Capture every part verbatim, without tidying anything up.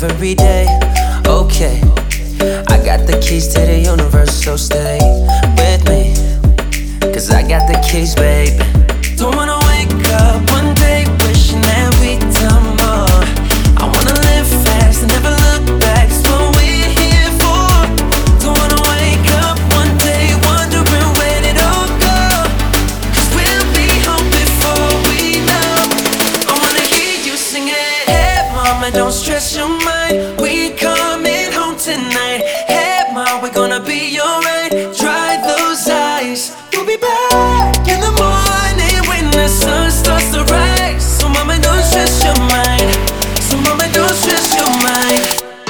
every day. Okay, I got the keys to the universe, so stay with me, cause I got the keys, baby. Don't wanna wake up one day wishing that we'd done more. I wanna live fast and never look back, it's what we're here for. Don't wanna wake up one day wondering where did it all go, cause we'll be home before we know. I wanna hear you sing it. Hey mama, don't stress your mind, we coming home tonight. Hey mama, we're gonna be alright. Dry those eyes, we'll be back in the morning when the sun starts to rise. So mama, don't stress your mind, so mama, don't stress your mind.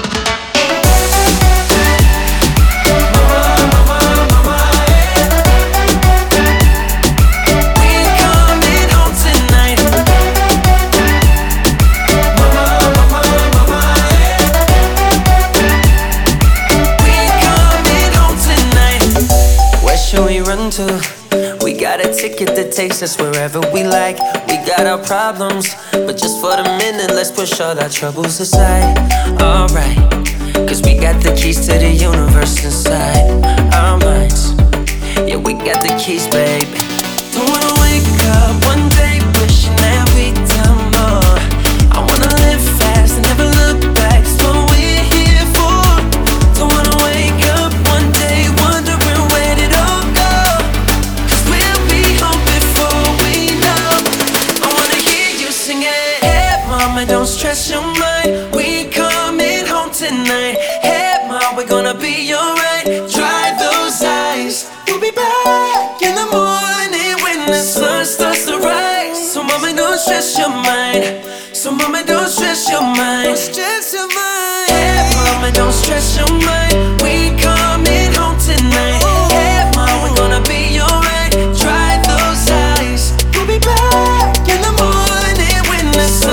To. We got a ticket that takes us wherever we like. We got our problems, but just for the minute, let's push all our troubles aside. Alright, cause we got the keys to the universe inside our minds. Yeah, we got the keys, baby. Don't wanna wake up one day wishing that we'd done more. I wanna live fast and never look back, it's what we're here for. Don't wanna wake up one day wondering where did all go, don't stress your mind, we coming home tonight. Hey mom, we're gonna be alright. Dry those eyes, we'll be back in the morning when the sun starts to rise. So mama, don't stress your mind, so mama, don't stress your mind. Don't stress your mind. Hey mama, don't stress your mind, we coming home tonight. Hey mom, we're gonna be alright. Dry those eyes, we'll be back in the morning when the sun